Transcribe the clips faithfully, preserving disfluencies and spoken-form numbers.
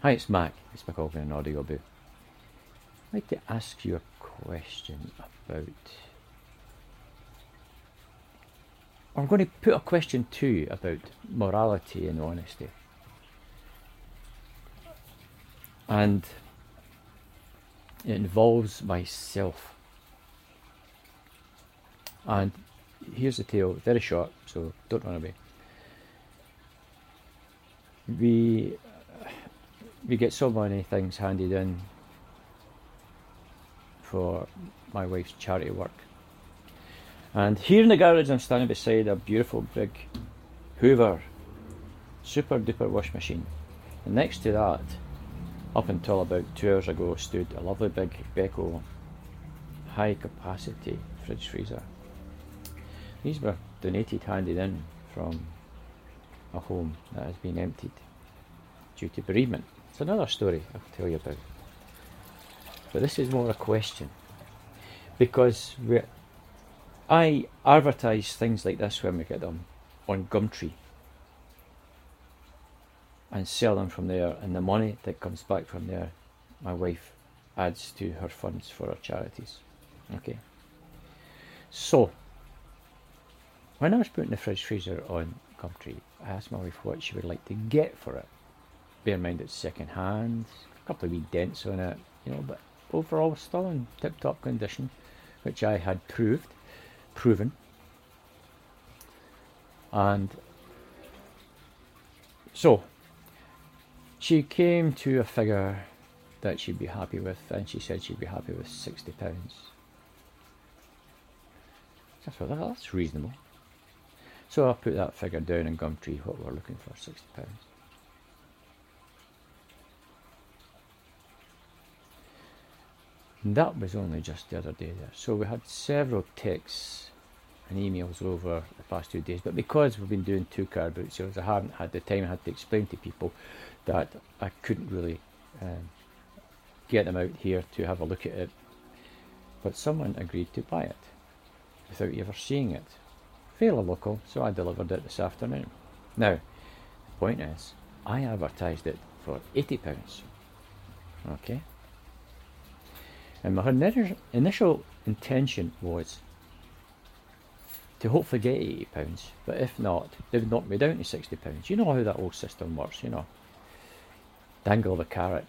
Hi, it's Mac. It's McColgan and Audio Boo. I'd like to ask you a question about... I'm going to put a question to you about morality and honesty. And it involves myself. And here's the tale, very short, so don't run away. We we get so many things handed in for my wife's charity work. And here in the garage I'm standing beside a beautiful big Hoover super duper wash machine. And next to that, up until about two hours ago, stood a lovely big Beko high capacity fridge freezer. These were donated, handed in from a home that has been emptied due to bereavement. It's another story I'll tell you about. But this is more a question. Because we I advertise things like this when we get them on Gumtree and sell them from there, and the money that comes back from there, my wife adds to her funds for her charities. Okay. So, when I was putting the fridge freezer on Gumtree, I asked my wife what she would like to get for it. Bear in mind it's second hand, a couple of wee dents on it, you know, but overall still in tip-top condition, which I had proved, proven. And so, she came to a figure that she'd be happy with, and she said she'd be happy with sixty pounds. So I thought, well, that's reasonable. So I put that figure down in Gumtree, what we're looking for, sixty pounds. And that was only just the other day there. So we had several texts and emails over the past two days, but because we've been doing two car boot sales, I haven't had the time. I had to explain to people that I couldn't really um, get them out here to have a look at it. But someone agreed to buy it without ever seeing it. Fairly local, so I delivered it this afternoon. Now, the point is, I advertised it for eighty pounds. Okay? And my initial intention was to hopefully get eighty pounds, but if not, they would knock me down to sixty pounds. You know how that old system works, you know. Dangle the carrot.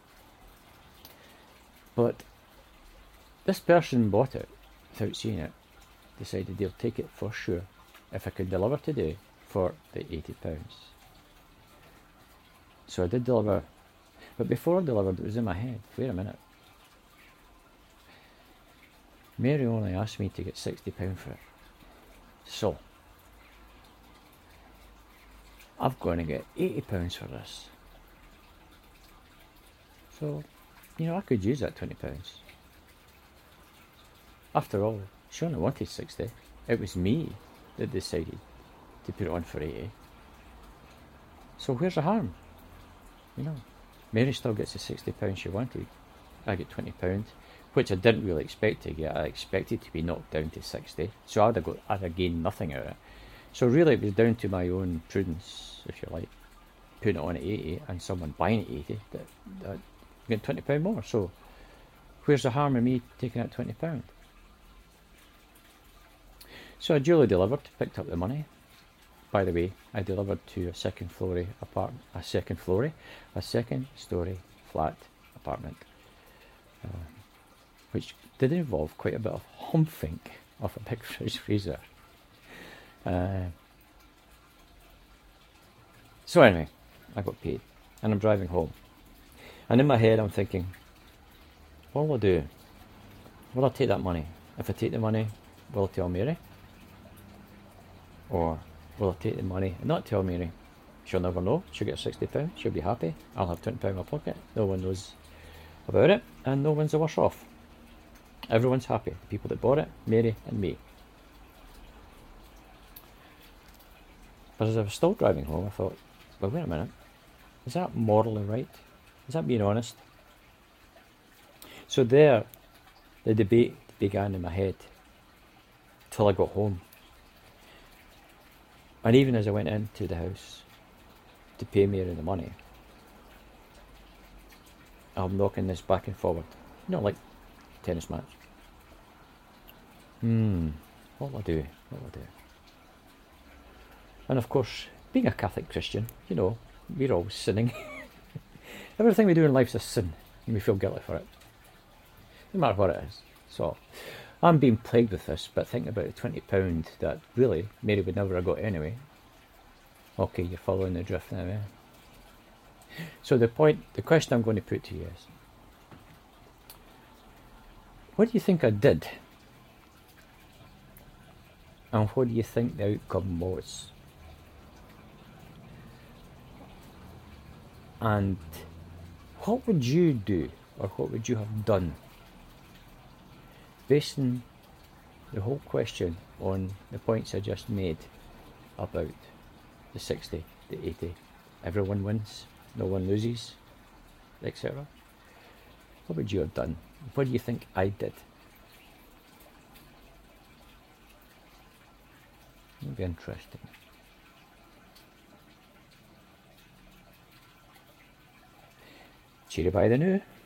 But this person bought it without seeing it, decided they'll take it for sure if I could deliver today for the eighty pounds. So I did deliver, but before I delivered, it was in my head, wait a minute. Mary only asked me to get sixty pounds for it. So, I'm going to get eighty pounds for this. So, you know, I could use that twenty pounds. After all, she only wanted sixty. It was me that decided to put it on for eighty. So where's the harm? You know, Mary still gets the sixty pounds she wanted. I get twenty pounds, which I didn't really expect to get. I expected to be knocked down to sixty, so I'd have, got, I'd have gained nothing out of it. So really it was down to my own prudence, if you like, putting it on at eighty and someone buying it at eighty, that, that get twenty pounds more. So where's the harm in me taking out twenty pounds? So I duly delivered, picked up the money. By the way, I delivered to a second floor apartment, a second floor, a second story flat apartment, uh, which did involve quite a bit of humping of a big fridge freezer. Uh, so anyway, I got paid, and I'm driving home. And in my head, I'm thinking, what will I do? Will I take that money? If I take the money, will I tell Mary? Or will I take the money and not tell Mary? She'll never know. She'll get sixty pounds. She'll be happy. I'll have twenty pounds in my pocket. No one knows about it, and no one's the worse off. Everyone's happy. The people that bought it, Mary and me. But as I was still driving home, I thought, well, wait a minute. Is that morally right? Is that being honest? So there, the debate began in my head till I got home. And even as I went into the house to pay Mary the money, I'm knocking this back and forward. Not like tennis match. Hmm, what will I do? What will I do? And of course, being a Catholic Christian, you know, we're always sinning. Everything we do in life's a sin, and we feel guilty for it, no matter what it is. So, I'm being plagued with this, but think about the twenty pounds that really Mary would never have got anyway. Okay, you're following the drift now, eh? So the point, the question I'm going to put to you is, what do you think I did? And what do you think the outcome was? And what would you do, or what would you have done, basing the whole question on the points I just made about the sixty, the eighty, everyone wins, no one loses, et cetera. What would you have done? What do you think I did? It'll be interesting. Cheery by the new.